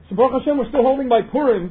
So Baruch Hashem, we're still holding by Purim.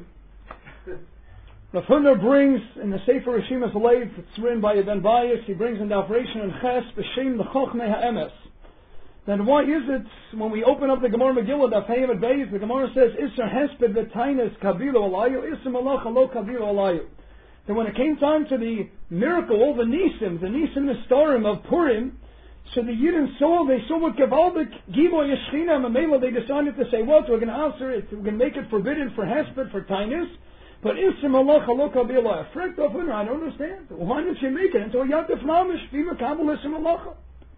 Rav Hutner brings in the Sefer Rishimas Lev, it's written by Eben Bayis, he brings in the operation in Ches, B'Shem L'Chochmei HaEmes. Then why is it, when we open up the Gemara Megillah, the Payim at Beis, the Gemara says, Isser Hesped V'Tainis Kabilu Alayu, Isser Malacha Lo Kabilu Alayu. Then when it came time to the miracle, all the Nisim Nistarim of Purim, so the Yidden saw what Gavaldik, Gibo Yeshchina, and Mamela, they decided to say, what, we're going to answer it, we're going to make it forbidden for Hesped, for Tainis, but Isser Malacha Lo Kabilu Alayu. Frek Dofun, I don't understand. Why didn't you make it into a Yantif Mamish, Fima Kabul Isser Malacha?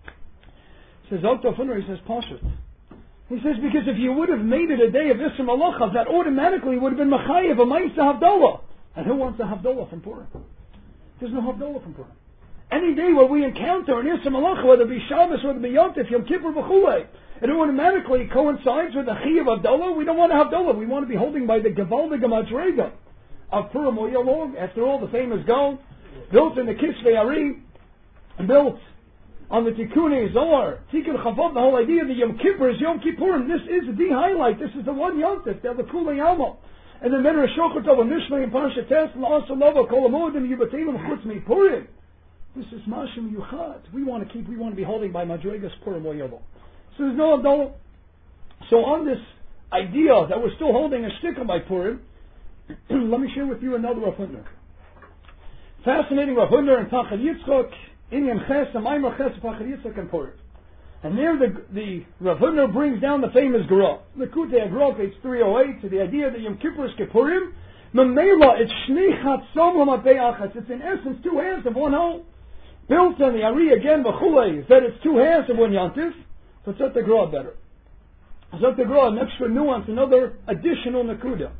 Says Dr. Funner, he says, Pashut. He says, because if you would have made it a day of Isser Malacha, that automatically would have been Machayev, a Ma'isa Havdalah. And who wants a Havdalah from Purim? There's no Havdalah from Purim. Any day where we encounter an Isser Malacha, whether it be Shabbos, whether it be Yom Tif, Yom Kippur, B'chulei, it automatically coincides with the Chiyav Havdalah. We don't want a Havdalah. We want to be holding by the Gavaldig Madrega of Purim or Yom. After all, the famous Gaon, built in the Kisvei Ari, built on the Tikkun Zohar, Tikkun Chavot, the whole idea that Yom Kippur is Yom Kippurim. This is the highlight. This is the one Yom Tif. They're the Kulei Yama. And then Medrash Shochet over Mishlei and Parsha Tes, La'asa Lava, Kol Amodim, Yubatim, Chutz Mi Purim. This is Mashim Yuchad. We want to be holding by Madregas Purim or Yobo. So there's no Abdullah. So on this idea that we're still holding a sticker by Purim, let me share with you another Rav Hutner. Fascinating Rav Hutner and Tachad Yitzchok, Inyan Ches, and Maimar Ches, Tachad Yitzchok and Purim. And there the Rav Hutner brings down the famous Gra. Likutei Gra, page 308, to the idea that Yom Kippur is Kippurim. Memela, it's Shnei Chatzom L'Matei Achas. It's in essence two halves of one whole. Built on the Ari again, B'chulei, that it's two halves of one Yantif. But Zot the Gra better. Zot the Gra, an extra nuance, another additional Nakuda.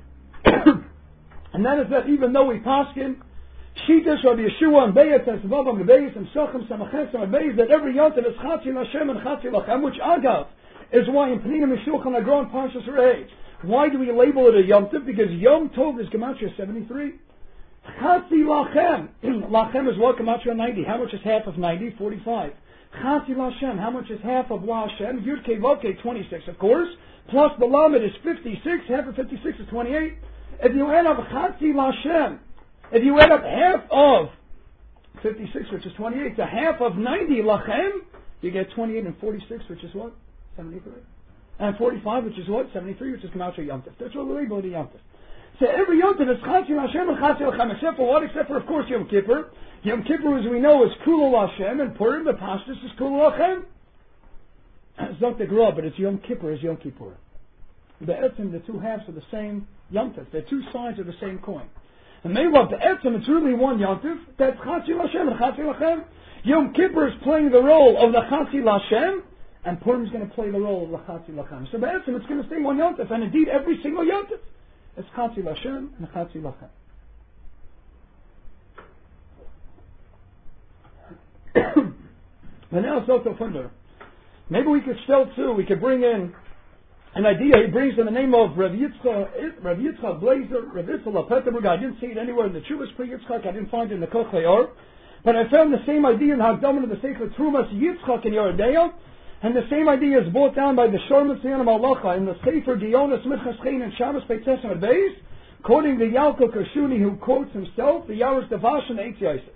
And that is that even though we paskin, Shitas Rabbi Yeshua and Beyat and Savabam and Beyat and Sochem Samachem and Beyat, that every Yantif is Chatzil Hashem and Chatzil Lachem, which Agav is why in Penina Mishulchan Agron Parshas Rei. Why do we label it a Yom Tov? Because Yom Tov is Gematria 73. Chatzil Lachem. Lachem is what? Gematria 90. How much is half of 90? 45. Chatzil Hashem. How much is half of La Hashem? Yud Kei Vav Kei 26, of course. Plus the Lamed is 56. Half of 56 is 28. If you add up Chatzil Hashem, if you add up half of 56, which is 28, to half of 90 Lachem, you get 28 and 46, which is what? 73. And 45, which is what? 73, which is Gematria Yom Tov. That's what we label the Yom Tov. So every Yom Tov is Chatzil Hashem and Chatzil Lachem, except for what? Except for, of course, Yom Kippur. Yom Kippur, as we know, is Kulul Hashem, and Purim, the Pashtus, is Kulul Lachem. It's not the Gra, but it's Yom Kippur, is Yom Kippur. The two halves are the same Yom Tov. They're two sides of the same coin. And Meilov Be'etzim, it's really one Yom Tov. That's Chatzil Hashem and Chatzil Lachem. Yom Kippur is playing the role of the Chatzil Hashem, and Purim is going to play the role of the Chatzil Lachem. So Be'etzim, it's going to stay one Yom Tov, and indeed every single Yom Tov is Chatzil Hashem and Chatzil Lachem. But now Zoto Funder. Maybe we could still too, we could bring in an idea he brings in the name of Rav Yitzchak Blazer, Rav Yitzchak Peterburg. I didn't see it anywhere in the Chuvas Pri Yitzchak. I didn't find it in the Kochei Or. But I found the same idea in Hagdaman of the Sefer Trumas Yitzchak in Yeridea. And the same idea is brought down by the Shorman Tzion of Malacha in the Sefer Gionis Michas Chein and Shabbos Beit Tesem at Beis, quoting the Yalko Kershuni who quotes himself, the Yaris Davash and Eitz Yosef.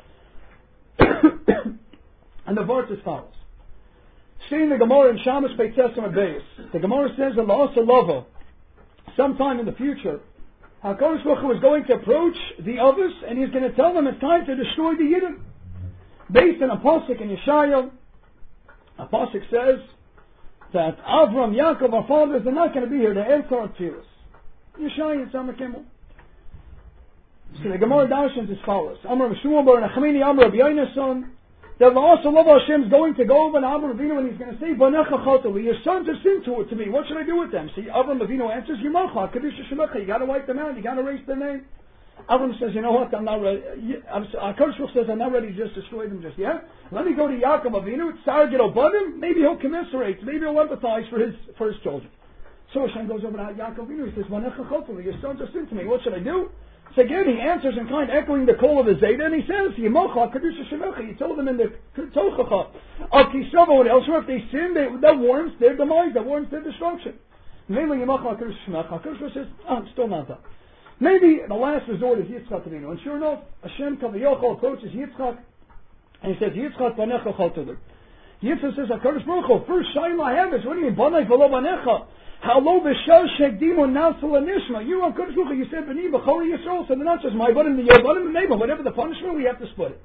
And the verse as follows. Seeing the Gemara in Shabbos Beit Tesem at Beis, the Gemara says in La'asa Lava, sometime in the future, HaKadosh Baruch Hu is going to approach the others and he's going to tell them it's time to destroy the Yidden. Based on a pasuk in Yeshaya, a pasuk says that Avram, Yaakov, our fathers, are not going to be here. They're Elkar Tziras. Yeshaya and Samakimel. So the Gemara darshans as follows. Amar Meshua Bar Nachmini Amar Rabbi Yonason. That also love Hashem is going to go over to Avram Avinu and he's going to say, Banecha Chotali, your sons have sinned to me. What should I do with them? See, Avram Avinu answers, Yimalcha, Kedusha Shemacha, you got to wipe them out, you got to erase their name. Avram says, you know what, I'm not ready. HaKadosh says, I'm not ready to just destroy them just yet. Let me go to Yaakov Avinu, it's Sargit Obadim, maybe he'll commiserate, maybe he'll empathize for his children. So Hashem goes over to Yaakov Avinu, he says, Banecha Chotali, your sons have sinned to me, what should I do? So again, he answers in kind, echoing the call of the Zayda, and he says, Yemocha, Kedusha Shemecha, he told them in the Tochacha, Al Kisava, and elsewhere, if they sin, that warrants their demise, that warrants their destruction. Mainly Yamachal HaKadosh Shemach. HaKadosh says, I'm still not done. Maybe the last resort is Yitzchak Avinu. And sure enough, Hashem Kavayochel approaches Yitzchak and he says, Yitzchak Banecha Chaltulu. Yitzchak says, HaKadosh Baruch Hu, first Shaila I have is, what do you mean, Banai V'lo Banecha? How lo b'shal shekdimu nasal anishma. You on Kodesh Baruch Hu, you said b'ni b'chol Yisrael. So they're not just my button, your button, the neighbor. Whatever the punishment, we have to split it.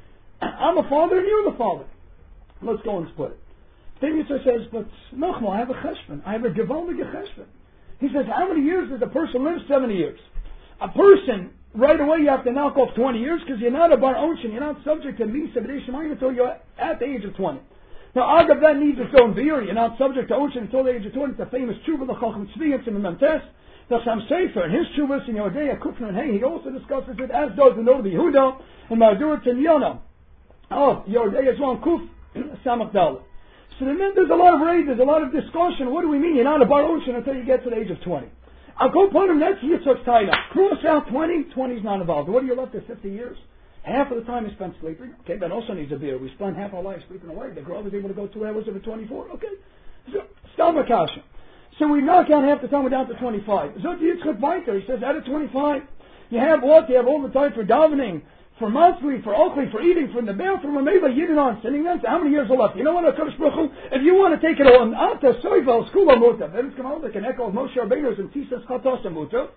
I'm a father and you're the father. Let's go and split it. Then Yitzchak says, but Nachma, I have a cheshbon. I have a gewaldige cheshbon. He says, how many years does a person live? 70 years. A person, right away you have to knock off 20 years because you're not a bar onshin. You're not subject to misa b'dei until you're at the age of 20. Now, Agav, that needs its own beer. You're not subject to onshin until the age of 20. It's the famous tshuva, the Chacham Tzvi, and the Memtes. The Sam Sefer, and his tshuvas in Yodea, Kufna, and Hey, he also discusses it, as does the Noda Yehuda, and Ma'adur Tinyana. Oh, Yodea is one Kuf, Samach Dalet. So then there's a lot of rage, there's a lot of discussion. What do we mean? You're not a bar onshin until you get to the age of 20. I'll go put him, that's Yitzchak's Taina. Cross out 20, 20's not involved. What are you left at 50 years? Half of the time is spent sleeping. Okay, that also needs a beer. We spend half our life sleeping away. The girl was able to go 2 hours over 24. Okay. So, Stamakasha. So we knock out half the time, we're down to 25. Zot Yitzchak Weiter, he says, out of 25, you have what? You have all the time for davening, for monthly, for Oakley, for eating, for the bathroom, or maybe Yidin on sitting there. So how many years are left? You know what, HaKadosh Baruch Hu, if you want to take it on, Ata, Soivel, Skula Muta, then it's come out like an echo of Moshe Rabbeinu's and Tisas Chatos Muta.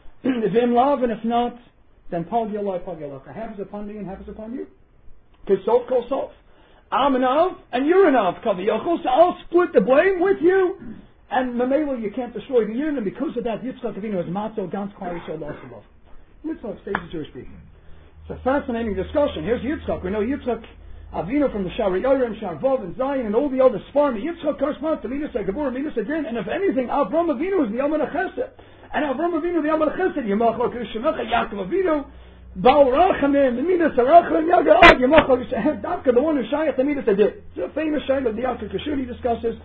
If in love, and if not, then Pag Yalai, half is upon me and half is upon you. Because Sof Kol Sof. I'm an Av, and you're an Av, Kaviyachol, so I'll split the blame with you. And Mamela, you can't destroy the Yidin, and because of that, Yitzchak Avinu is Matzo, Gans Kwari, so lost of love. Yitzchak stays the Jewish people. It's a fascinating discussion. Here's Yitzchak. We know Yitzchak Avinu from the Shari Yoram, Sharvav, and Zion, and all the other Sfarm. Yitzchak corresponds to Minas HaGabur, Minas HaDin, and if anything, Avram Avinu is the Yom HaChesed. And Avram Avinu, the Yom HaChesed, Yamach HaKadosh Shemecha, Yaakov Avinu, Baal Rachamim, the Minas HaRacham, Yagad, Yamach HaKadosh Shemecha, the one who Shayach, the Minas HaDin. It's a famous Shayach that the Yaakov Kashuni discusses,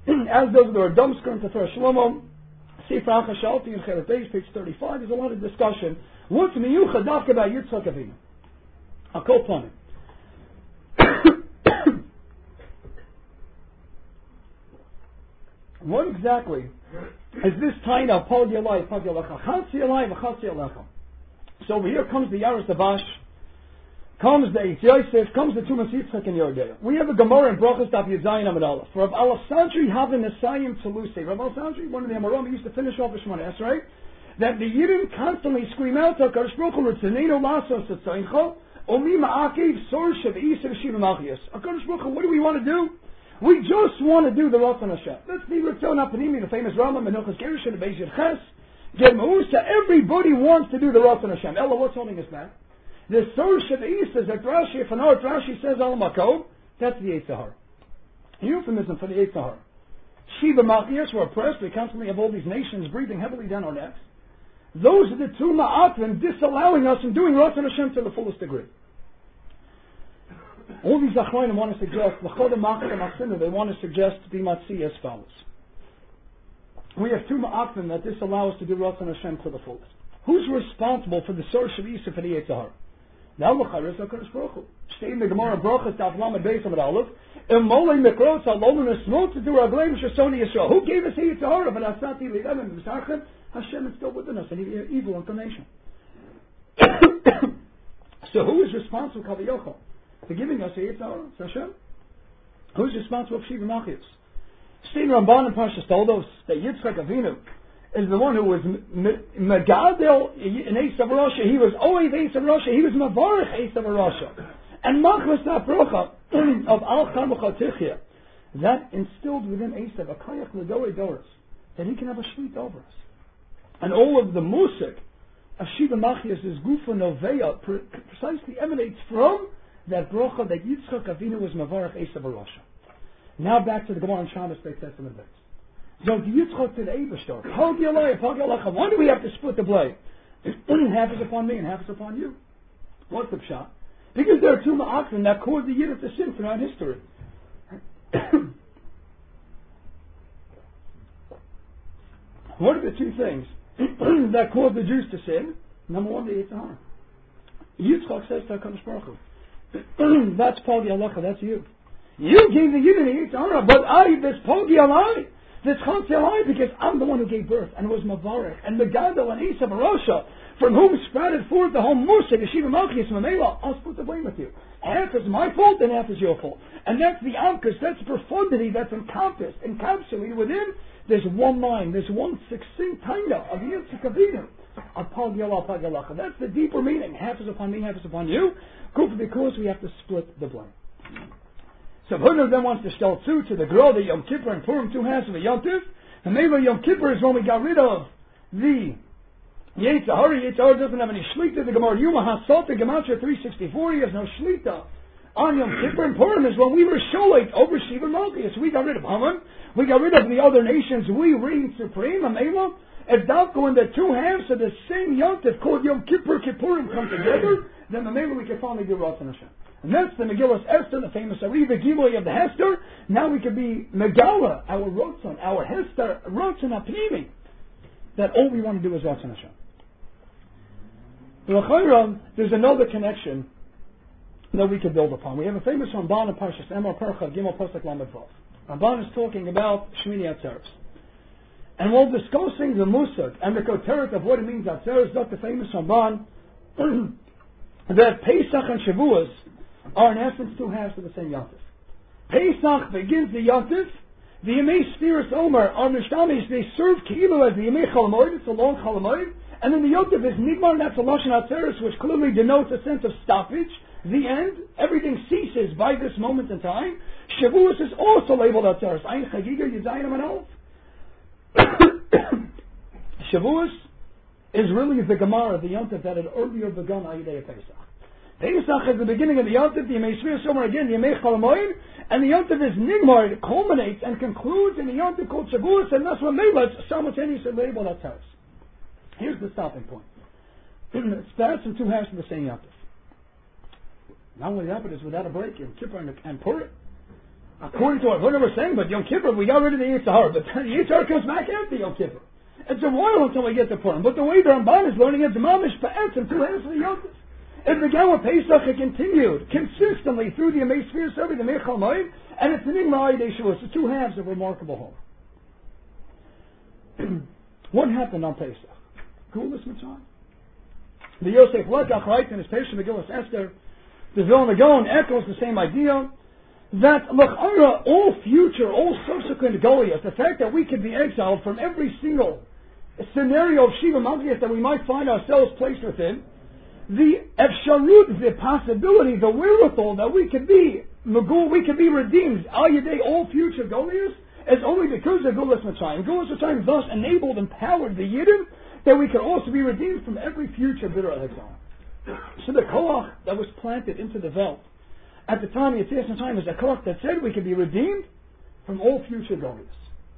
as does the Radomsker and Tefer Shlomo, Sefer HaChashalti, and Chelet Beis, page 35. There's a lot of discussion. What's miyuchad dafka about Yitzchak Avinu? I'll call upon it. What exactly is this taina Pag Yalai, Pag Yalecha? Chatzi Yalai, V'chatzi Yalecha. So over here comes the Yaris Davash, comes the Eitz Yosef, comes the Tumas Yitzchak and Yordea. We have a Gemara in Brachas Daf Yudzayin Amud Aleph. Rav Alessandri Havin Nesayim Tzeluse. Rav Alessandri, one of the Amorim, used to finish off the Shemona Esrei, that the Yidden constantly scream out, HaKadosh Baruch Hu, Ritzaneinu Lasos Tzayincho, Omi Ma'akiv Sor Shev Isa V'Shiva Malchias. HaKadosh Baruch Hu, what do we want to do? We just want to do the Ratzon Hashem. Let's be Ritzon HaPanimi, the famous Rambam, Menuchas Gerushin, the Beis Ches, Ger Ma'usa. Everybody wants to do the Ratzon Hashem. Ella, what's holding us back? The Sor Shev Isa that Rashi, if an art Rashi says Al Makom, that's the Yetzer Hara. Euphemism for the Yetzer Hara. Shiva Malchias, we're oppressed. We constantly have all these nations breathing heavily down our necks. Those are the two ma'atrim disallowing us from doing Ratzon Hashem to the fullest degree. All these achronim want to suggest, they want to suggest bimatzi as follows. We have two ma'atrim that disallow us to do Ratzon Hashem to the fullest. Who's responsible for the Sor Shev Isa for the Yetzer Hara? Now l'chayr is HaKadosh Baruch Hu. Stay in the Gemara Brachas Daf Lamed Beis Amud Aleph. Imolei Mikrot Salomon Esmot to do Ragleim Shasoni Yisrael. Who gave us the Yetzer Hara? But Asati L'Elam B'Sachem. Hashem is still within us, an evil inclination. So who is responsible, Kaviyachol, for giving us a Yetzer Hara? It's Hashem. Who's responsible for Shiva Malchias? Stein Ramban and Parshas Toldos, that Yitzchak Avinu is the one who was Megadel in Esav Rasha. He was Oev Esav Rasha. He was Mavarech Esav Rasha. And Machmas Na'procha of Al Chamucha Tichya, that instilled within Esav a Kayach L'Dorei Doros, that he can have a shlit over us. And all of the musik of Shiva Malchias is Gufa Noveya precisely emanates from that brocha that Yitzchak Avinu was Mavarech Esav Rasha. Now back to the Gemara and Shabbos Beis Testament Beis. So Yitzchak to the Eibishter. Pag Yalai, Pag Yalecha. Why do we have to split the blame? Half is upon me and half is upon you. What's the pshat? Because there are two ma'akrim that caused the Yidden to sin throughout history. What are the two things that caused the Jews to sin? Number one, the Yetzer Hara. Yitzchak says to HaKadosh Baruch Hu, that's Pag Yalecha, that's you. You gave the Yidden the Yetzer Hara, but this Pag Yalai, The Tzchon Tzalai, because I'm the one who gave birth, and it was Mavarech, and Megadol, and Esav, and Rosha, from whom sprouted forth the whole Musig, Yeshiva Malchus, Mamela. I'll split the blame with you. Half is my fault, and half is your fault. And that's the Amkus, that's profundity that's encompassed, encapsulated within. There's one line, there's one succinct taina of Yitzchak Avinu. That's the deeper meaning. Half is upon me, half is upon you. Because we have to split the blame. So one of them wants to tell to the girl that Yom Kippur and Purim, 2 halves of a Yom Tiv. And maybe Yom Kippur is when we got rid of the Yetzer Hara. Yetzer Hara doesn't have any shlita. The Gemara Yuma Hasot, the Gematria 364, he has no shlita. On Yom Kippur and Purim is when we were sholate over Shiva Malchus. We got rid of Haman. We got rid of the other nations. We reign supreme. Amela. If Dalko, when the 2 halves of the same Yom Tiv called Yom Kippur, Kippurim come together, then maybe we can finally do Ratzon Hashem. And that's the Megillas Esther, the famous Ariva Giloi of the Hester. Now we could be Megala, our Ratzon, our Hester, Ratzon Apnimi. That all we want to do is Ratzon Hashem. There's another connection that we could build upon. We have a famous Ramban in Parshas Emor Percha Gimel Pasuk Lamed Vav. Ramban is talking about Shmini Atzeres. And while discussing the Musag and the Koteret of what it means Atzeres, the famous Ramban, that Pesach and Shavuos are in essence 2 halves of the same Yontif. Pesach begins the Yontif. The Yemei Sfiras Omer are Mishtamish. They serve Kilo as the Yemei Chalamoid. It's a long Chalamoid. And then the Yontif is Nigmar, and that's a Lashon Atzeres, which clearly denotes a sense of stoppage. The end. Everything ceases by this moment in time. Shavuos is also labeled Atzeres. Ein Chagiga Yizayim and Shavuos is really the Gemara, the Yontif that had earlier begun Ayidei Pesach. Pesach is the beginning of the Yontif, the Yemei Shvir Somer again, the Yemei Chalamoid, and the Yontif is Nigmar, it culminates and concludes in the Yontif called Shavuos, and that's what Melech simultaneously labeled Atzeres. Here's the stopping point. It starts in 2 halves of the same Yontif. Not only that, but it's without a break, Yom Kippur and Purim. According to what we're saying, but Yom Kippur, we got rid of the Yetzer Hara, but the Yetzer Hara comes back after Yom Kippur. It's a while until we get to Purim. But the way the Ramban is learning it, the Mamish Pa'etz in 2 halves of the Yontif. It began with Pesach, it continued consistently through the Yemei Sfir Survey, the Mei Chalamoid, and it's the Nigmar Ayidei Shavuos. It's the 2 halves of remarkable home. What happened on Pesach? Gulas Mitzrayim. The Yosef Lekach writes in his Pesach Megillas Esther, the Vilna Gaon echoes the same idea, that L'chara, all future, all subsequent Goliath, the fact that we could be exiled from every single scenario of Shiva Malchus that we might find ourselves placed within, the efsharut, the possibility, the wherewithal that we could be Megul, we could be redeemed, Al Yedei, all future Goliaths, is only because of Gulas Mitzrayim. Gulas Mitzrayim thus enabled, empowered the Yidden that we could also be redeemed from every future bitter exile. So the koach that was planted into the Veld at the time of Yetzias Mitzrayim is a koach that said we could be redeemed from all future Goliaths.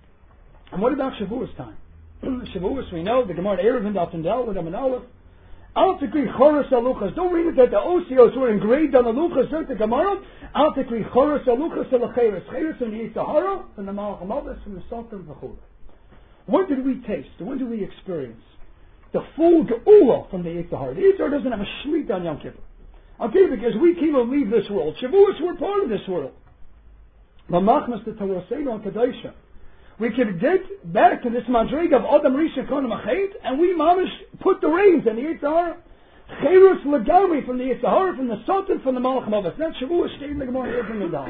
And what about Shavuos time? Shavuos, we know the Gemara Erev and Dal with Amin Aleph. Al Tikri Choros Aluchas. Don't read it that the Osios were engraved on the Luchas. Don't the Gemara. Al Tikri Choros Aluchas Alacheres. Cheres from the Yetzer Hara, from the Malach HaMavis, from the Sotrim V'chula. When did we taste? When did we experience the full Geula from the Yetzer Hara? The Yetzer Hara doesn't have a shlit on Yom Kippur. Okay, because we cannot leave this world. Shavuos were part of this world. Mamachmas the Torah on Kadesha. We could get back to this madrig of Adam Rishon Konim Achet, and we mamish put the reins in the Yetzer Hara. Cherus Legami from the Yetzer Hara, from the Sultan, from the Malach HaMavis. That Shavuos stayed in the Gemara from the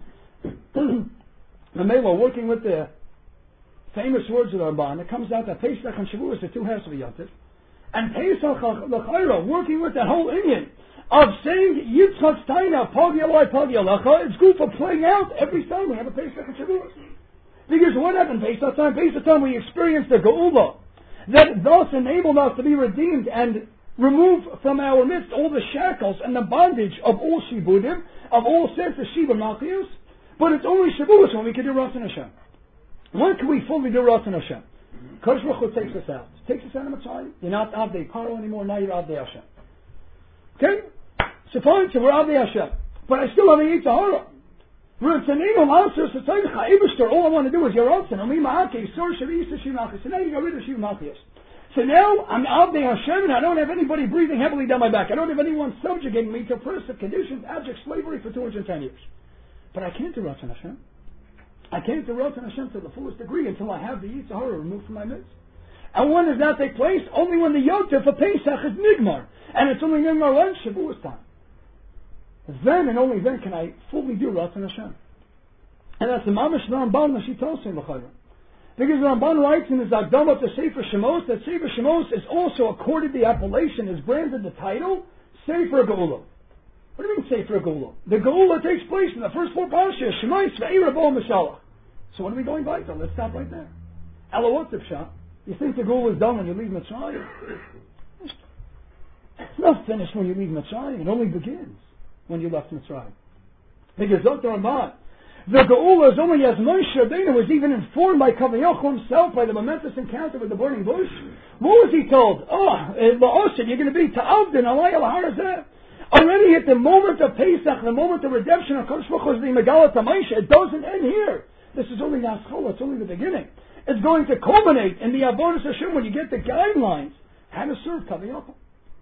Dal. The Mela, working with the famous words of the Ramban, it comes out that Pesach and Shavuos are 2 halves of a Yontif. And Pesach L'chayra, working with that whole Indian of saying Yitzchak Steina, Pagi Alai, Pagi Alacha, it's good for playing out every time we have a Pesach and Shavuos. Because what happened Pesach time? Pesach time we experienced the Geula that thus enabled us to be redeemed and remove from our midst all the shackles and the bondage of all Shibudim, of all sense of Shiva Malchus. But it's only Shavuos when we can do Ratzon Hashem. When can we fully do Ratzon Hashem? Kodesh Baruch Hu takes us out. Takes us out of Mitzrayim. You're not Avdei Paro anymore, now you're Avdei Hashem. Okay? So fine, so we're Avdei Hashem. But I still have a Yetzer Hara. All I want to do is your Ratzon. So now you got rid of Shiva Malchus. So now I'm Avdei Hashem and I don't have anybody breathing heavily down my back. I don't have anyone subjugating me to oppressive conditions, abject slavery for 210 years. But I can't do Ratzon Hashem. I can't do Ratzon Hashem to the fullest degree until I have the Yetzer Hara removed from my midst. And when does that take place? Only when the Yontif for Pesach is Nigmar. And it's only Nigmar when Shavuos time. Then and only then can I fully do Ratzon Hashem. And that's the Mamash Ramban Mashitosim in L'chayra. Because the Ramban writes in his Akdama to Sefer Shemos that Sefer Shemos is also accorded the appellation, is branded the title, Sefer Geula. What do you mean Sefer Geula? The Geula takes place in the first 4 parashas, Shemais Ve'era Bo Mashalach. So what are we going by? So let's stop right there. Ella, what's the pshat? You think the Geula is done when you leave Mitzrayim? It's not finished when you leave Mitzrayim. It only begins when you left Mitzrayim. Because Dr. Ramban, the Geula is only as Moshe Rabbeinu was even informed by Kavayachol himself by the momentous encounter with the burning bush. What was he told? You're going to be Ta'avdin, Alay al-Harazeh. Already at the moment of Pesach, the moment of redemption of Kodesh Baruch Hu is the Megala Tamaisha. It doesn't end here. This is only the Aschol, it's only the beginning. It's going to culminate in the Avodas Hashem when you get the guidelines how to serve Kavayachol.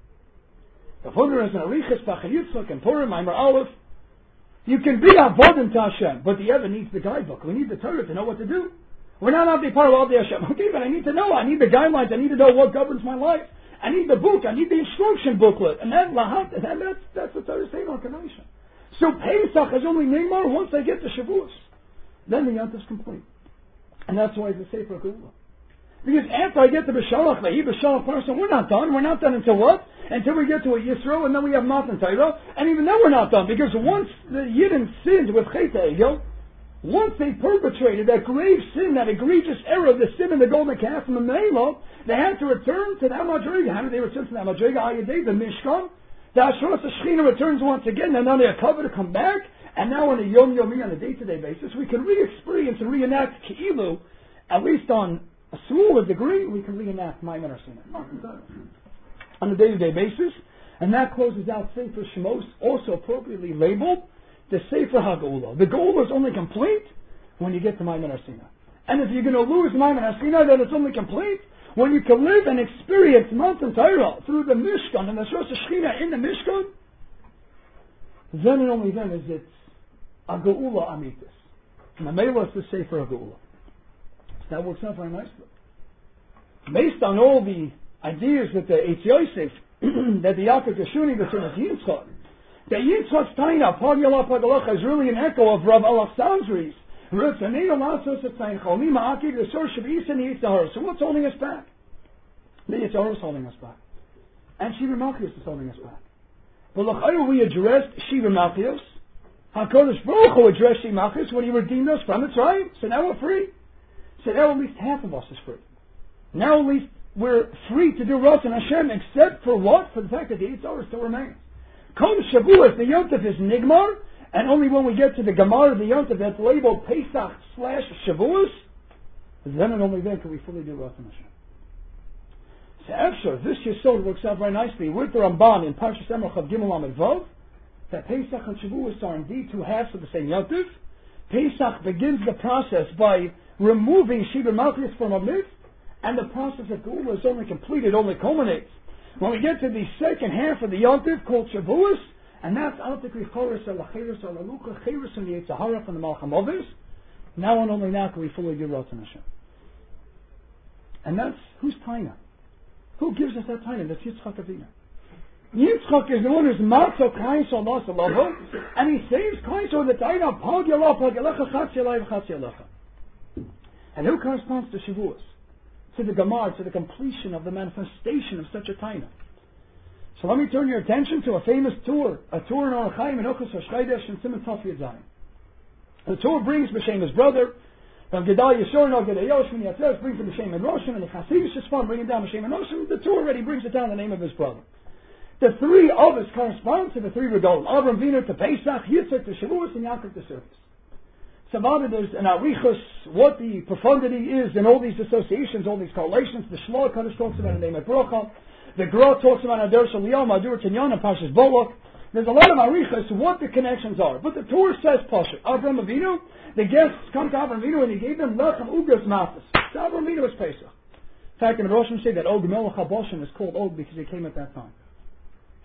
The Further is an Arichas, Pachar Yitzchak, and Purim, Maimer Aleph. You can be Avodim to Hashem, but the Evan needs the guidebook. We need the Torah to know what to do. We're not out to be part of the Hashem. Okay, but I need to know. I need the guidelines. I need to know what governs my life. I need the book. I need the instruction booklet. And that's the Torah saying on Kanasha. So Pesach is only Neymar once I get to Shavuos. Then the Yont is complete. And that's why it's a Sefer Geula. Because after I get to B'Shalach, B'Shalach person, we're not done. We're not done until what? Until we get to a Yisro, and then we have Matan Torah. And even then we're not done. Because once the Yidden sinned with Chet HaEgel, once they perpetrated that grave sin, that egregious error of the sin in the golden calf from the Meilah, they had to return to that Madriga. How did they return to that Madriga? Ayadei, the Mishkan. The Asheros Shechina returns once again, and now they are covered to come back. And now on a Yom Yomi, on a day-to-day basis, we can re-experience and reenact Ki'ilu, at least on a smaller degree, we can reenact Maimon Arsina on a day-to-day basis. And that closes out Sefer Shemos, also appropriately labeled the Sefer HaGeula. The Geula is only complete when you get to Maimon Arsina. And if you're going to lose Maimon Arsina, then it's only complete when you can live and experience Matan Torah through the Mishkan and the Shos Shechina in the Mishkan. Then and only then is it a Geula Amitis. And the Meilah is the Sefer HaGeula. That works out very nicely. Based on all the ideas that the Eitz Yosef, that the Yaakov Geshuni, the son of Yitzchak, the Yitzchak's Taina, Pag Yalach Pag Alecha, is really an echo of Rav Alexandri's. So what's holding us back? The Yetzer Hara is holding us back. And Shiva Malchios is holding us back. But look, we addressed Shiva Malchios. HaKadosh Baruch Hu addressed Shiva Malchios when he redeemed us from Mitzrayim. So now we're free. So now at least half of us is free. Now at least we're free to do Ratzon Hashem, except for what? For the fact that the Yetzer Hara still remains. Come Shavuos, the Yontif is Nigmar, and only when we get to the Gemara of the Yontif that's labeled Pesach/Shavuos, then and only then can we fully do Ratzon Hashem. So after this Yesod works out very nicely with the Ramban in Parshas Emor Chav Gimel Amud Vav, that Pesach and Shavuos are indeed two halves of the same Yontif. Pesach begins the process by removing Shiva Malchus from our midst, and the process of Geula is only completed, only culminates when we get to the second half of the Yontif called Shavuos, and that's Altik Richoris Alachiris Alalucha Chiris and the Yetzer Hara from the Malcham Ovis. Now and only now can we fully do Ratzon Hashem. And that's who's Taina? Who gives us that Taina? That's Yitzchak Avinu. Yitzchak is the one who's Matzo Kaiso Nasalovo, and he saves Kaiso the Taina Pag Yalah Pag Yalecha Chatz Yalai Chatz Yalecha. And who corresponds to Shavuos? To the Gemara, to the completion of the manifestation of such a Taina. So let me turn your attention to a famous tour, a tour in Orach Chaim in Ochos HaShchaydesh and Simon Tov Yadayim. The tour brings B'Shem his brother, from Gedal Yeshor, no Gedal Yoshim, Yatzes brings him B'Shem and Roshim, and the Chassidish is fun, bringing down B'Shem and Roshim. The tour already brings it down the name of his brother. The three of us correspond to the three Regalim. Avram Avinu to Pesach, Yitzchak to Shavuos, and Yaakov to Surface. Savada, there's an arichus, what the profundity is in all these associations, all these correlations. The Shloah Kaddish talks about the name of Bracha. The Gra talks about Ader Shaliyah, Madur Tanyan, and Pashas Bolok. There's a lot of arichus, what the connections are. But the Torah says Pasha. Avram Avinu, the guests come to Avram Avinu and he gave them Lechem Ugas Matas. So Avram Avinu was Pesach. In fact, in the Roshim say that Og Melech HaBoshem is called Og because he came at that time.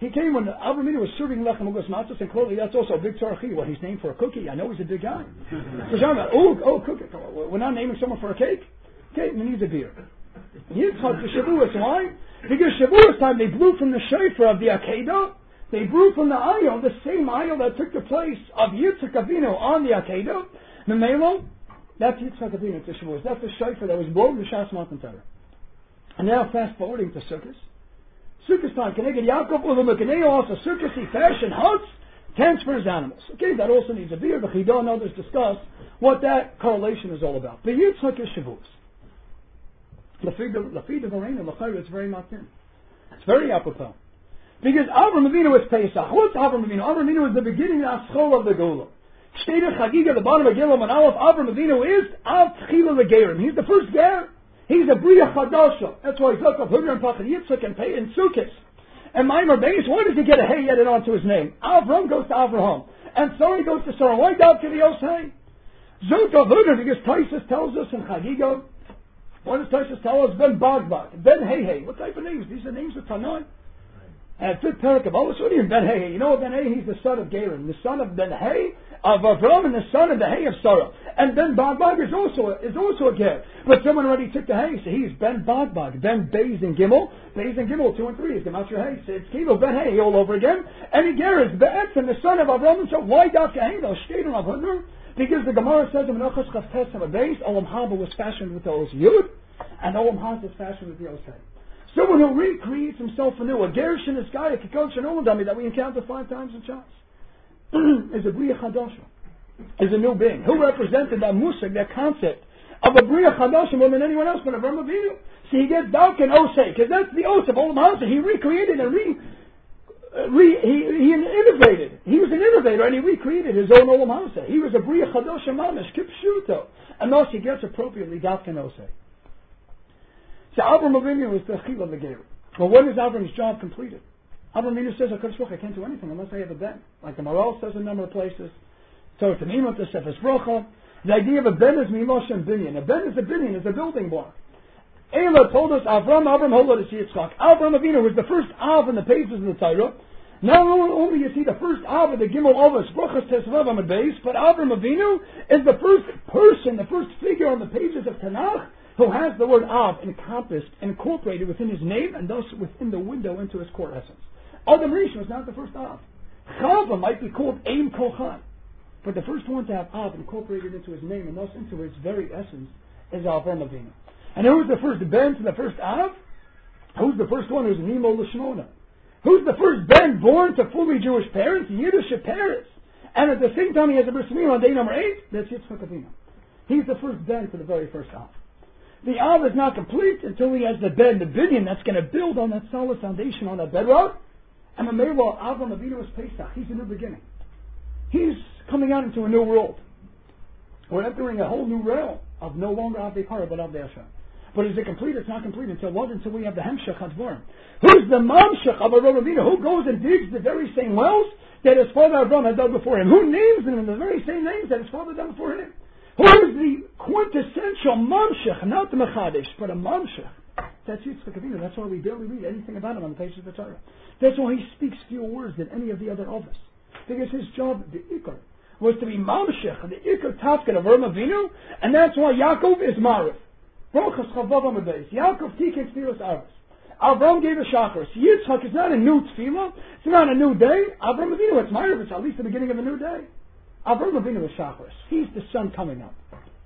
He came when Avram Avinu was serving lechem ugos matzos, and clearly that's also a big tzarachi. Well, he's named for a cookie. I know he's a big guy. So cookie. We're not naming someone for a cake. Okay, he needs a beer. Yitzchak to Shavuos. Why? Because Shavuos time they blew from the shofar of the Akedah. They blew from the ayil, the same ayil that took the place of Yitzchak Avinu on the Akedah. Memelo, that's Yitzchak Avinu to Shavuos. That's the shofar that was blown the Shas Matan Torah. And now fast forwarding to Sukkot. Sukkot time, Keneged Yaakov Ulum also Sukkot, he fashioned huts, tents for his animals. Okay, that also needs a beer. The Chidah and others discuss what that correlation is all about. But Yitzchak is Shavuos. Lafid of Arena, Lachayra, it's very matin. It's very apropos. Because Avram Avinu is Pesach. What's Avram Avinu? Avram Avinu is the beginning of the Aschol of the Gula. Shteder Chagiga, the bottom of Gilom and Aleph, Avram Avinu is Av Tchila Legerim. He's the first Ger. He's a Bria Chadasha. That's why he's up of Hudra and Pachad Yitzchak and Pei and Sukkot. And Maimer Beis, why does he get a Hey added onto his name? Avram goes to Avraham. And Sarah goes to Sarah. Why Dav to the Osei? Zut of Hudra, because Taisus tells us in Chagiga, what does Taisus tell us? Ben Bagbag, Ben Hey. What type of names? These are names of Tanai. And fifth parak of Olis, what do you mean Ben Hey? You know what Ben Hey? He's the son of Gerim, the son of Ben Hey of Avram, and the son of the Hey of Sarah. And Ben Bagbag is also a Ger. But someone already took the Hey, so he's Ben Bagbag, Ben Beis and Gimel, 2 and 3 is Gematria Hey. So it's Kilo Ben Hey all over again. And the Ger is Be'etzim, the son of Avram. And so why Dafka Hey? They'll state on Avram. Because the Gemara says in Menachos Chaftes Hamabeis, Olam Haba was fashioned with the Oz Yud, and Olam Haz is fashioned with the Oz Hey. Someone who recreates himself anew, a Gershon is guy, a Kikosh and Oladami that we encounter 5 times in Shas, is a Bria Chadasha, is a new being. Who represented that musik, that concept of a Bria Chadasha more than anyone else but Avram Avinu? So he gets Dalk and Osei, because that's the Os of Olam Haz. He recreated and he innovated. He was an innovator and he recreated his own Olam Haz. He was a Bria Chadasha Mamish, Kipshuto. And thus he gets appropriately Dalk and Osei. So Avram Avinu was the Chil of the Ger. Well, when is Avram's job completed? Avram Avinu says, I can't do anything unless I have a ben. Like the Maral says in a number of places. So it's an Imam to Sefes Brocha. The idea of a ben is Milosh and Binyan. A ben is a binyan, is a building block. Eila told us, Avram Holad is Yitzchak. Avram Avinu was the first Av in the pages of the Torah. Not only you see the first Av of the Gimel Ovos, Brochas Tesvav Amid Beis, but Avram Avinu is the first person, the first figure on the pages of Tanakh who has the word Av encompassed, incorporated within his name, and thus within the window into his core essence. Adam Rishon was not the first Av. Chava might be called Ein Kochan, but the first one to have Av incorporated into his name, and thus into his very essence, is Avram Avinu. And who's the first Ben to the first Av? Who's the first one who's Nimo L'Shmona? Who's the first Ben born to fully Jewish parents? Yiddish parents. And at the same time he has a Bris Milah on day number 8, that's Yitzchak Avinu. He's the first Ben to the very first Av. The Av is not complete until he has the Ben, the binyan, that's going to build on that solid foundation, on that bedrock. And the Meilah, Avram Avinu is Pesach. He's a new beginning. He's coming out into a new world. We're entering a whole new realm of no longer Avdei Parah, but Avdei Hashem. But is it complete? It's not complete until what? Until we have the Hemshech Hadvarim. Who's the Mamshech of Avram Avinu? Who goes and digs the very same wells that his father Avram had dug before him? Who names them in the very same names that his father dug before him? Who is the quintessential Mamshech, not the Mechadish, but a Mamshech? That's Yitzchak Avinu. That's why we barely read anything about him on the pages of the Torah. That's why he speaks fewer words than any of the other Avos. Because his job, the Ikar, was to be Mamshech, the Ikar Tafkin of Avram Avinu, and that's why Yaakov is Marif. Brochas Chavav Amadeis. Yaakov Tikin Tfilas Avos. Avram gave a Shacharis. Yitzchak is not a new Tfilah. It's not a new day. Avram Avinu, it's Marif. It's at least the beginning of a new day. Avram Avinu is Shacharis. He's the sun coming up.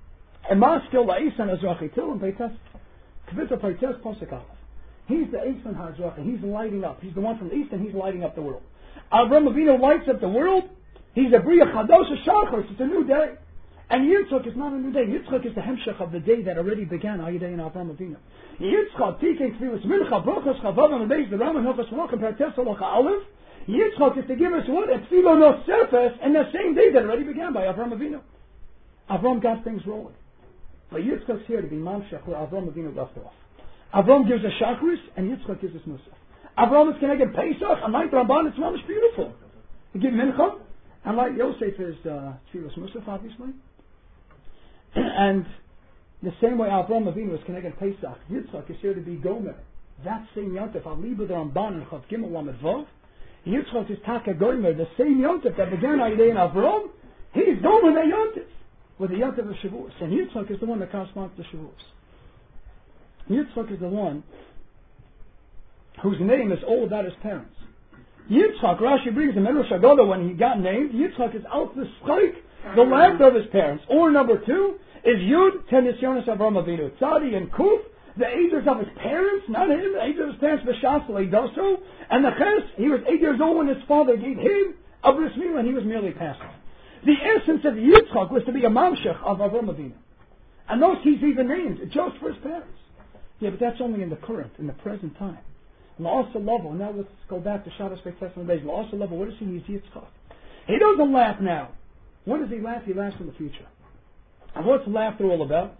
And Maskil La'isan Azrachi Til and Peites. Kvita Peites Posek Aleph. He's the Eisan HaAzrachi. He's lighting up. He's the one from the east and he's lighting up the world. Avram Avinu lights up the world. He's a Bria Chadosh Shacharis. It's a new day. And Yitzchak is not a new day. Yitzchak is the hemshech of the day that already began. Ayidei and Avram Avinu. Yitzchak, Tikin Tfilas Mincha, Brochas Chavav Amadeis, the Rambam Hilchos Malachim, Pertes Halacha Aleph. Yitzchak is to give us what? A Tfilah Nosefes, and the same day that already began by Avram Avinu. Avram got things rolling. But Yitzchak's here to be Mamshech where Avram Avinu left off. Avram gives us Shachris, and Yitzchak gives us Musaf. Avram is connected Pesach, and like Ramban, it's Mamish beautiful. You give Mincha, and like Yosef is Tfilas Musaf, obviously. And the same way Avram Avinu is connected Pesach, Yitzchak is here to be Gomer. That same Yontif, Aliba the Ramban and Chav Gimel Lamed Vav, Yitzchak is Taka Goymer, the same Yontif that began Aidei and Avram. He's Gomer the Yontif with the Yontif of Shavuos. And Yitzchak is the one that corresponds to Shavuos. Yitzchak is the one whose name is all about his parents. Yitzchak, Rashi brings him in Rosh Hashanah when he got named. Yitzchak is out the Schleik, the laughter of his parents. Or number 2 is Yud Tenisyonis Avram Avinu. Tzadi and Kuf, the ages of his parents, not him, the ages of his parents, B'shas Leidoso. And the Ches, he was 8 years old when his father gave him a bris milah, and he was merely passed on. The essence of Yitzchak was to be a mamshech of Avram Avinu. And those he's even named, just for his parents. Yeah, but that's only in the current, in the present time. La'asa level, now let's go back to Shabbos Beit Testament days. La'asa level, what does he mean? Yitzchak. He doesn't laugh now. When does he laugh? He laughs in the future. And what's laughter all about?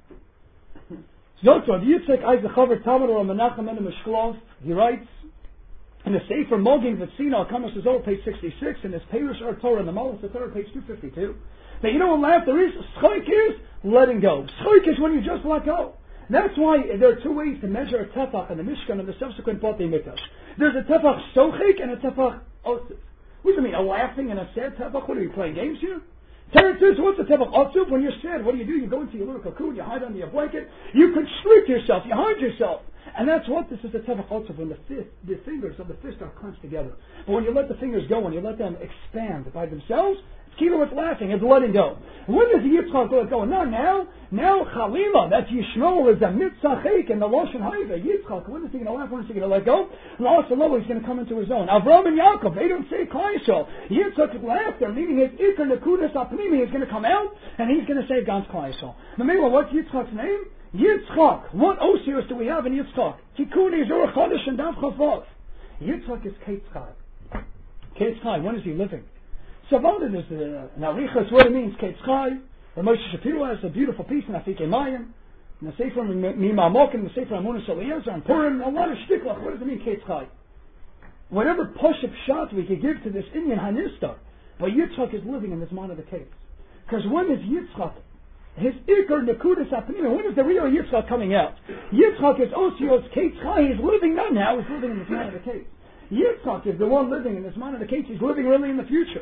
Zotzor, Yitzchak Eizachavar Tamar or Menachem Menem Mishklov, he writes in the Sefer Mogin V'tzina, Kamas Azor, page 66, in his Perush Or Torah, in the Malas Torah, page 252, that you know what laughter is? Schoik is letting go. Schoik is when you just let go. That's why there are 2 ways to measure a tefach in the Mishkan and the subsequent Botei Mikdash. There's a tefach sochik and a tefach osif. What do you mean, a laughing and a sad tefach? What are you playing games here? Terence says, what's a tefach osif? When you're sad, what do? You go into your little cocoon, you hide under your blanket, you constrict yourself, you hide yourself. And that's what this is, a tefach osif, when the fingers of the fist are clenched together. But when you let the fingers go, when you let them expand by themselves, Kilo is laughing, it's letting go. When does the Yitzchak let go? Not now. Now Chalila, that's Yishmael, is a mitzachek in the Lashon Haiva. Yitzchak, when is he going to laugh? When is he going to let go? And also, he's going to come into his own. Avram and Yaakov, they don't say Klaishol. Yitzchak laughter, meaning his Iker Nekudas Apnimi is going to come out, and he's going to say Gans Klaishol. But meanwhile, what's Yitzchak's name? Yitzchak. What Osiris do we have in Yitzchak? Tikuni Zor Chodesh and Dav Chavav. Yitzchak is Ketzchai. Ketzchai, when is he living? Savada is an arichas, what it means, Ketzchai. Moshe Shapiro has a beautiful piece in Afike Mayim, in the Sefer Mimamok, in the Sefer Amunas Eliezer, and Purim, a lot of shtiklach. What does it mean, Ketzchai? Whatever push-up shot we could give to this Indian Hanista, but Yitzchak is living in this man of the case. Because when is Yitzchak? His Iker Nekudas Apanima, when is the real Yitzchak coming out? Yitzchak is Osios Ketzchai, he's living not now, he's living in this man of the case. Yitzchak is the one living in this man of the case, he's living really in the future.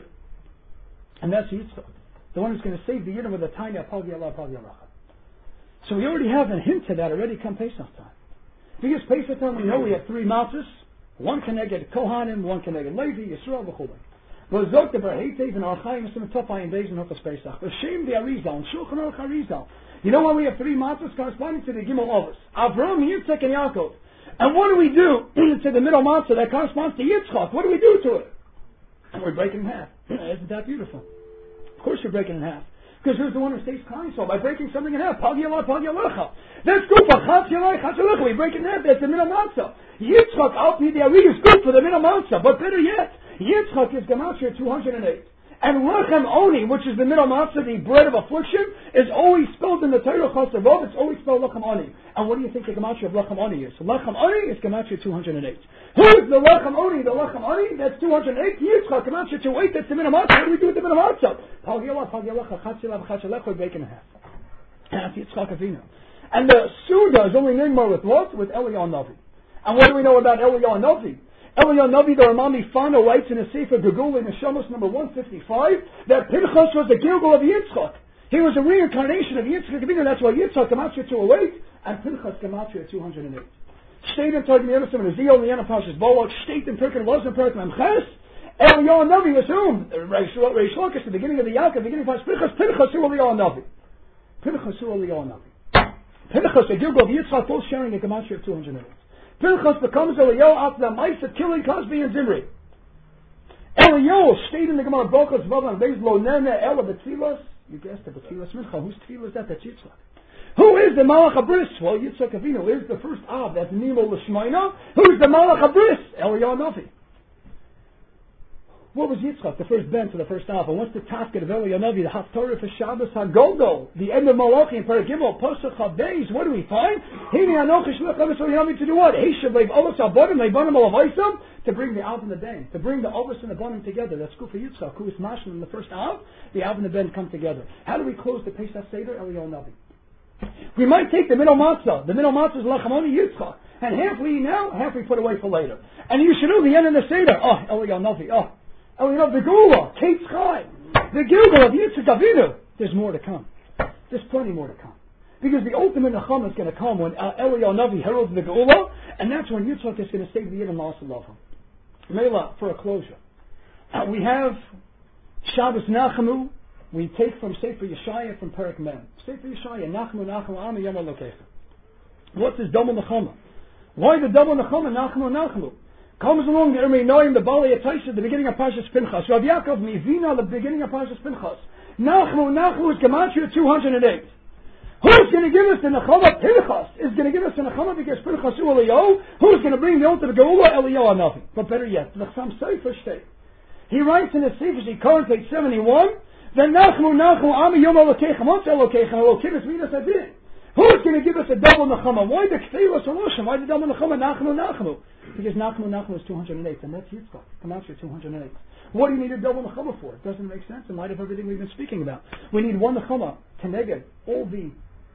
And that's Yitzchak, the one who's going to save the Yidden with a tiny Apal Yallah, Apal Yallah. So we already have a hint to that already come Pesach time. Because Pesach time we know we have 3 matzahs, one connected Kohanim, one connected Levi, Yisrael, V'chulei. But Zok the Berheitev and Archaim is in the top in days in Hokas Pesach. V'shem the Arizal, and Shulchan Aruch Arizal. You know why we have 3 matzahs corresponding to the Gimel Avos? Avram, Yitzchak, and Yaakov. And what do we do to the middle matzah that corresponds to Yitzchak? What do we do to it? And we break it in half. Isn't that beautiful? Of course you're breaking it in half. Because who's the one who stays kind? So by breaking something in half, Pag Yalah, Pag Yalacha. That's good for Chatz Yalah, Chatz Yalacha. We break it in half, that's the middle matzah. Yitzchak, Al Pi De'ari, is good for the middle matzah. But better yet, Yitzchak is Gematria 208. And Lechem Oni, which is the middle matzah, the bread of affliction, is always spelled in the Torah Chasavov, it's always spelled Lechem Oni. And what do you think the Gematria of Lechem Oni is? Lechem Oni is Gematria 208. Who is the Lechem Oni? The Lechem Oni, that's 208. Yitzchak, Gematria 208, that's the middle matzah. What do we do with the middle matzah? Pal Yalah, Pal Yalacha, Chatz Yalah, Chatz Yalech, we break in half. And that's Yitzchak Avinu. And the Suda is only Nigmar with what? With Eliyahu Navi. And what do we know about Eliyahu Navi? Eliyahu Navi, the Ramami Fano writes in his Sefer Gilgul in Neshamos number 155 that Pinchas was the Gilgul of Yitzchak. He was a reincarnation of Yitzchak Avinu. That's why Yitzchak Gematria 208 and Pinchas Gematria 208. State in Targum Yerasim and Ezekiel and the Anapashas Bolak. State in Pirkin Lozner Perk Memches. Eliyahu Navi was whom? Reish Lakish, the beginning of the Yaakov, the beginning of Pinchas. Pinchas who Eliyahu Navi. Pinchas who Eliyahu Navi. Pinchas, the Gilgul of Yitzchak, both sharing a Gematria of 208. Pinchas becomes Eliyahu after the mice of killing Cosby and Zimri. Eliyahu stayed in the Gemara Bokas Vav and Beis Lo Nene Ela B'Tfilas. You guessed it, B'Tfilas Mincha. Whose Tfilah is that? That's Yitzchak. Who is the Malach HaBris? Well, Yitzchak Avinu is the first Av. That's Nimo L'Shmaina. Who is the Malach HaBris? Eliyahu Navi. What was Yitzchak? The first Ben to the first Av. And what's the task of Eliyahu Navi? The Haftarah for Shabbos HaGolgol. The end of Malachi in Paragimel. Posach HaBeis. What do we find? Hini Anochi Shluch HaBeis Eliyahu Navi to do what? Heshav Leiv Olos HaBodim Leibanim Olavaisam. To bring the Av and the Ben. To bring the Olos and the Bonim together. That's good for Yitzchak. Who is Mashman in the first Av? The Av and the Ben come together. How do we close the Pesach Seder? Eliyahu Navi. We might take the middle matzah. The middle matzah is Lechem Oni Yitzchak. And half we eat now, half we put away for later. And you should know the end of the Seder. Oh, Eliyahu Navi. Oh, Eliyahu the Gula, Kate Chai, the Gilgal of Yitzchak Avinu. There's more to come. There's plenty more to come. Because the ultimate Nechama is going to come when Eliyahu Navi heralds the Gula, and that's when Yitzchak is going to save the Yid and lost the love. Mela, for a closure. We have Shabbos Nachamu. We take from Sefer Yeshaya from Perek Mem. Sefer Yeshaya, Nachamu, Nachamu, Ami Yom Elokecha. What's this double Nechama? Why the double Nechama, Nachamu, Nachamu? Comes along the Irmei Noim, the Bali Yataisha, the beginning of Parshas Pinchas. Rav Yaakov Mivina, the beginning of Parshas Pinchas. Nachamu, Nachamu is Gematria 208. Who's going to give us the Nechama? Pinchas is going to give us the Nechama because Pinchas Eliyahu. Who's going to bring the ultimate Geula? Eliyahu Navi. But better yet, the Chasam Sefer state. He writes in his Sefer Zikaron, page 71, then Nachmu, Ami Yom Elokecha, what's Elokecha? Elokim is Midas Adin. Who's going to give us a double Nechama? Why the Kfeilas Oroshim? Why the double Nechama? Nachmu. Because Nachmu is 208, and that's Yitzchak. Come out here, 208. What do you need a double Nechama for? It doesn't make sense in light of everything we've been speaking about. We need one Nechama, Keneged, all the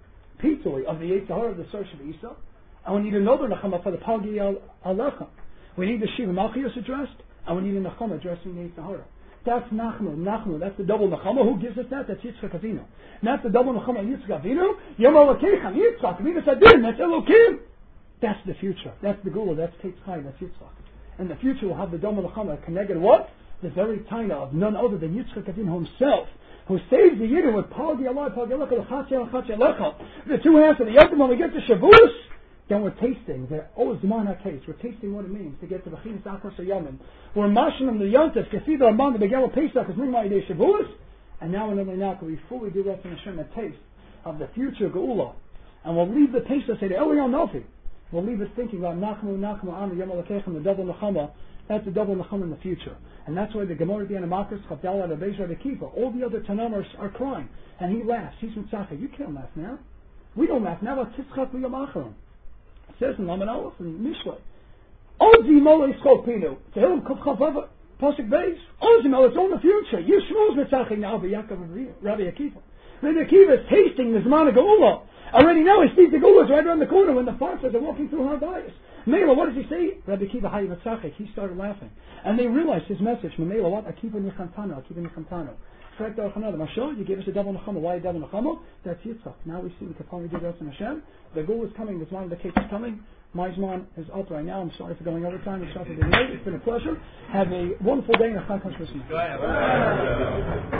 Pitoi of the Yitzhahar of the Search of Isa, and we need another Nechama for the Pagi Alecha. We need the Shiva Malchios addressed, and we need a Nechama addressing the Yitzhahara. That's Nachmu, that's the double Nechama. Who gives us that? That's Yitzchak Avinu. And that's the double Nechama of Yitzchak Avinu. Yom Elokecha, Yitzchak, Midas Adin, that's Elokim. That's the future. That's the Gula, that's Kate Chai, that's Yitzchak. And the future will have the double Nechama connected what? The very Taina of none other than Yitzchak Avinu himself, who saves the Yidden with Pagi Allah, Pagi Alecha, L'Chatzia, L'Chatzia Alecha. The two halves of the Yom, when we get to Shavuos, then we're tasting, we're tasting what it means to get to the Chinas Achos HaYomim. We're mashing them the Yontif, Kefida Ramban, the Begel Pesach, is Nimai Dei Shavuos, and now and only now can we fully do that in Hashem, a taste of the future Geula. And we'll leave the Pesach, say the Eliyahu Navi. We'll leave it thinking about Nachmu, Ami, Yom Elokecha, the double Nechama. That's the double Nechama in the future. And that's why the Gemara Diana Makos, Chavdala, the Bezer, the Kiva, all the other Tanam are crying. And he laughs. He's Mitzachah. You can't laugh now. We don't laugh now. Titzchak Liyam Acharon. It says in Laman Aleph and Mishlei. Ozi Mola Yischol Pinu. Tehillim Kuf Chavav Pasuk Beis. Ozi Mola, it's all in the future. Yishmuz Mitzachah now, B'Yakov and Rabbi Akiva. Rabbi Akiva is tasting the Zman of Geula. Already now he sees the Geula is right around the corner when the fathers are walking through her bias. Mela, what does he say? Rabbi Akiva Hayi Mitzachah. He started laughing. And they realized his message. Mela, what? Akiva Nichantano. Mashal, you gave us a double Nechama. Why a double Nechama? That's Yitzchak. Now we see we can finally do that in Hashem. The Gula is coming. The Zman of the cake is coming. My Zman is up right now. I'm sorry for going overtime. I'm sorry for being late. It's been a pleasure. Have a wonderful day and a Chag Kosher.